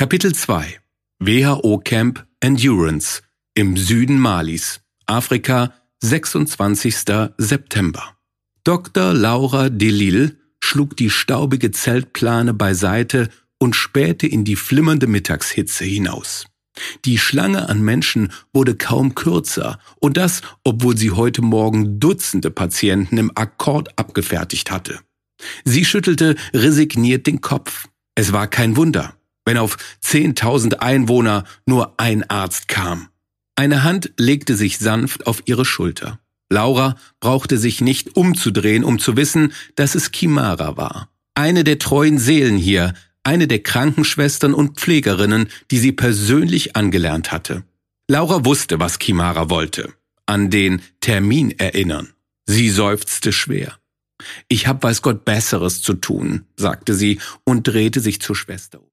Kapitel 2 WHO Camp Endurance im Süden Malis, Afrika, 26. September. Dr. Laura Delisle schlug die staubige Zeltplane beiseite und spähte in die flimmernde Mittagshitze hinaus. Die Schlange an Menschen wurde kaum kürzer, und das, obwohl sie heute Morgen Dutzende Patienten im Akkord abgefertigt hatte. Sie schüttelte resigniert den Kopf. Es war kein Wunder, wenn auf 10.000 Einwohner nur ein Arzt kam. Eine Hand legte sich sanft auf ihre Schulter. Laura brauchte sich nicht umzudrehen, um zu wissen, dass es Kimara war. Eine der treuen Seelen hier, eine der Krankenschwestern und Pflegerinnen, die sie persönlich angelernt hatte. Laura wusste, was Kimara wollte. An den Termin erinnern. Sie seufzte schwer. »Ich hab weiß Gott Besseres zu tun«, sagte sie und drehte sich zur Schwester.